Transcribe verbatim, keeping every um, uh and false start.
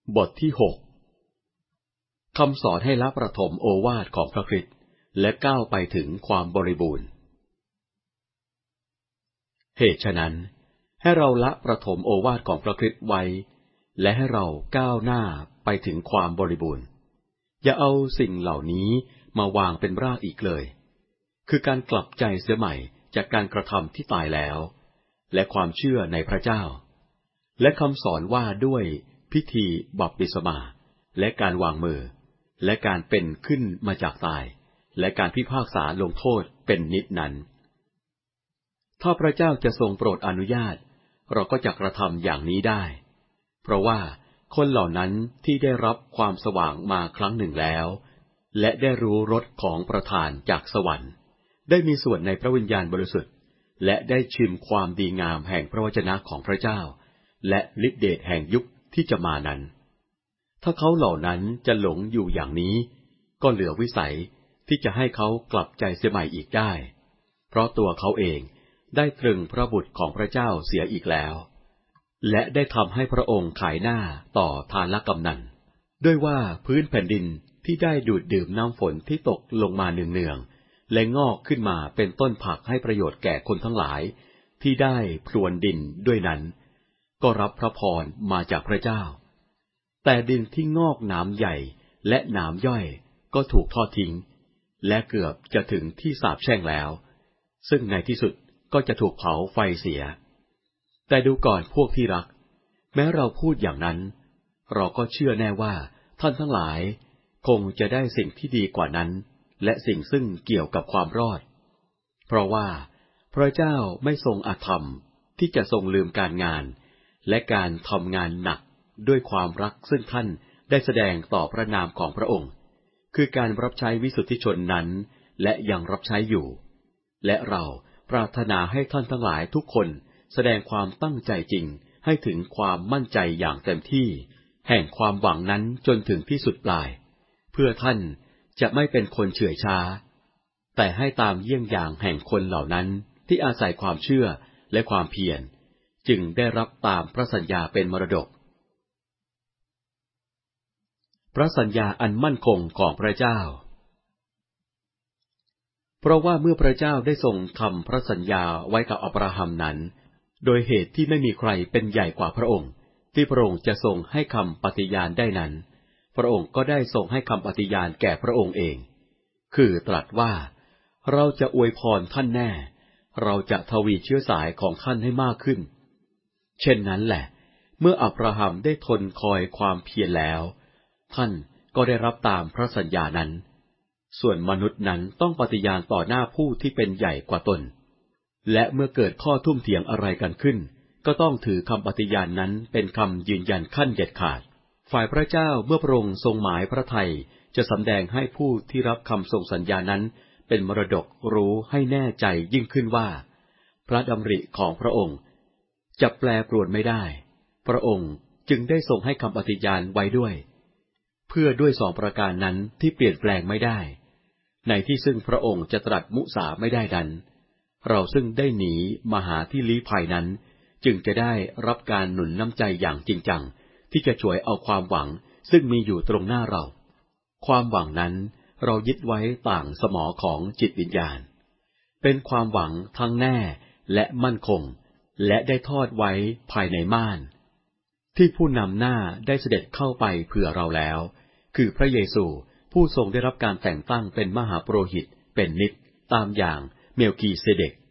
บทที่หกคำสอนให้ละประถมโอวาทของพระคริสต์และก้าวไปถึงความบริบูรณ์เหตุฉะนั้นให้เราละประถมโอวาทของพระคริสต์ไว้และให้เราก้าวหน้าไปถึงความบริบูรณ์อย่าเอาสิ่งเหล่านี้มาวางเป็นรากอีกเลยคือการกลับใจเสียใหม่จากการกระทำที่ตายแล้วและความเชื่อในพระเจ้าและคำสอนว่าด้วยพิธีบัพติศมาและการวางมือและการเป็นขึ้นมาจากตายและการพิพากษาลงโทษเป็นนิจนั้นถ้าพระเจ้าจะทรงโปรดอนุญาตเราก็จะกระทำอย่างนี้ได้เพราะว่าคนเหล่านั้นที่ได้รับความสว่างมาครั้งหนึ่งแล้วและได้รู้รสของประทานจากสวรรค์ได้มีส่วนในพระวิญญาณบริสุทธิ์และได้ชิมความดีงามแห่งพระวจนะของพระเจ้าและฤทธิเดชแห่งยุคที่จะมานั้นถ้าเขาเหล่านั้นจะหลงอยู่อย่างนี้ก็เหลือวิสัยที่จะให้เขากลับใจเสียใหม่อีกได้เพราะตัวเขาเองได้ตรึงพระบุตรของพระเจ้าเสียอีกแล้วและได้ทำให้พระองค์ขายหน้าต่อทานกำนันด้วยว่าพื้นแผ่นดินที่ได้ดูดดื่มน้ำฝนที่ตกลงมาเนืองๆและงอกขึ้นมาเป็นต้นผักให้ประโยชน์แก่คนทั้งหลายที่ได้พรวนดินด้วยนั้นก็รับพระพรมาจากพระเจ้าแต่ดินที่งอกหนามใหญ่และหนามย่อยก็ถูกทอดทิ้งและเกือบจะถึงที่สาปแช่งแล้วซึ่งในที่สุดก็จะถูกเผาไฟเสียแต่ดูก่อนพวกที่รักแม้เราพูดอย่างนั้นเราก็เชื่อแน่ว่าท่านทั้งหลายคงจะได้สิ่งที่ดีกว่านั้นและสิ่งซึ่งเกี่ยวกับความรอดเพราะว่าพระเจ้าไม่ทรงอธรรมที่จะทรงลืมการงานและการทำงานหนักด้วยความรักซึ่งท่านได้แสดงต่อพระนามของพระองค์คือการรับใช้วิสุทธิชนนั้นและยังรับใช้อยู่และเราปรารถนาให้ท่านทั้งหลายทุกคนแสดงความตั้งใจจริงให้ถึงความมั่นใจอย่างเต็มที่แห่งความหวังนั้นจนถึงที่สุดปลายเพื่อท่านจะไม่เป็นคนเฉื่อยช้าแต่ให้ตามเยี่ยงอย่างแห่งคนเหล่านั้นที่อาศัยความเชื่อและความเพียรจึงได้รับตามพระสัญญาเป็นมรดกพระสัญญาอันมั่นคงของพระเจ้าเพราะว่าเมื่อพระเจ้าได้ทรงทำพระสัญญาไว้กับอับราฮัมนั้นโดยเหตุที่ไม่มีใครเป็นใหญ่กว่าพระองค์ที่พระองค์จะทรงให้คำปฏิญาณได้นั้นพระองค์ก็ได้ทรงให้คำปฏิญาณแก่พระองค์เองคือตรัสว่าเราจะอวยพรท่านแน่เราจะทวีเชื้อสายของท่านให้มากขึ้นเช่นนั้นแหละเมื่ออับราฮัมได้ทนคอยความเพียรแล้วท่านก็ได้รับตามพระสัญญานั้นส่วนมนุษย์นั้นต้องปฏิญาณต่อหน้าผู้ที่เป็นใหญ่กว่าตนและเมื่อเกิดข้อทุ่มเถียงอะไรกันขึ้นก็ต้องถือคำปฏิญาณนั้นเป็นคำยืนยันขั้นเด็ดขาดฝ่ายพระเจ้าเมื่อพระองค์ทรงหมายพระทัยจะสำแดงให้ผู้ที่รับคำทรงสัญญานั้นเป็นมรดกรู้ให้แน่ใจยิ่งขึ้นว่าพระดำริของพระองค์จะแปรปรวนไม่ได้พระองค์จึงได้ทรงให้คำปฏิญาณไว้ด้วยเพื่อด้วยสองประการนั้นที่เปลี่ยนแปลงไม่ได้ในที่ซึ่งพระองค์จะตรัสมุสาไม่ได้นั้นเราซึ่งได้หนีมาหาที่ลี้ภัยนั้นจึงจะได้รับการหนุนน้ำใจอย่างจริงจังที่จะช่วยเอาความหวังซึ่งมีอยู่ตรงหน้าเราความหวังนั้นเรายึดไว้ต่างสมอของจิตวิญญาณเป็นความหวังทั้งแน่และมั่นคงและได้ทอดไว้ภายในม่านที่ผู้นำหน้าได้เสด็จเข้าไปเผื่อเราแล้วคือพระเยซูผู้ทรงได้รับการแต่งตั้งเป็นมหาปุโรหิตเป็นนิจตามอย่างเมลคีเซเดก